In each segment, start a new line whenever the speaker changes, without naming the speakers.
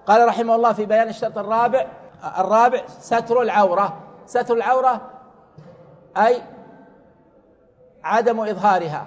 قال رحمه الله في بيان الشرط الرابع ستر العورة. ستر العورة أي عدم إظهارها،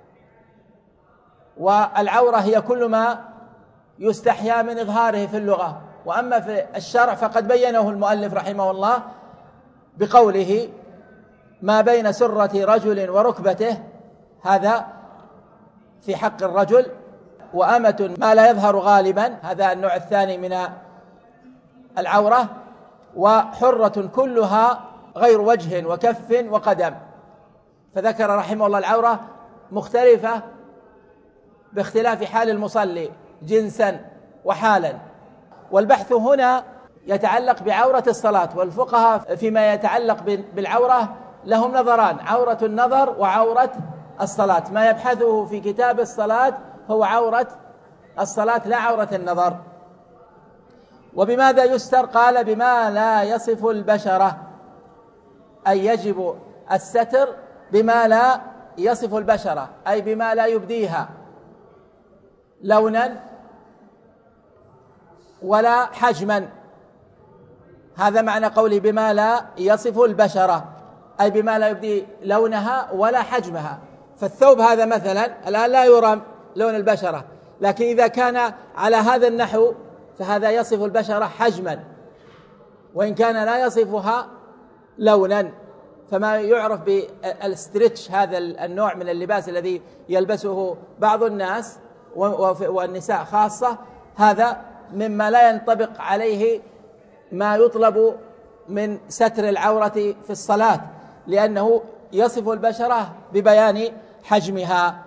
والعورة هي كل ما يستحيا من إظهاره في اللغة، وأما في الشرع فقد بينه المؤلف رحمه الله بقوله ما بين سرة رجل وركبته، هذا في حق الرجل، وأمة ما لا يظهر غالبا، هذا النوع الثاني من العورة، وحرة كلها غير وجه وكف وقدم. فذكر رحمه الله العورة مختلفة باختلاف حال المصلي جنسا وحالا، والبحث هنا يتعلق بعورة الصلاة، والفقهاء فيما يتعلق بالعورة لهم نظران: عورة النظر وعورة الصلاة. ما يبحثه في كتاب الصلاة هو عورة الصلاة لا عورة النظر. وبماذا يستر؟ قال بما لا يصف البشرة، أي يجب الستر بما لا يصف البشرة، أي بما لا يبديها لونا ولا حجما. هذا معنى قولي بما لا يصف البشرة، أي بما لا يبدي لونها ولا حجمها. فالثوب هذا مثلا الآن لا يرى لون البشرة، لكن إذا كان على هذا النحو فهذا يصف البشرة حجما، وإن كان لا يصفها لونا. فما يعرف بالستريتش، هذا النوع من اللباس الذي يلبسه بعض الناس والنساء خاصة، هذا مما لا ينطبق عليه ما يطلب من ستر العورة في الصلاة، لأنه يصف البشرة ببيان حجمها.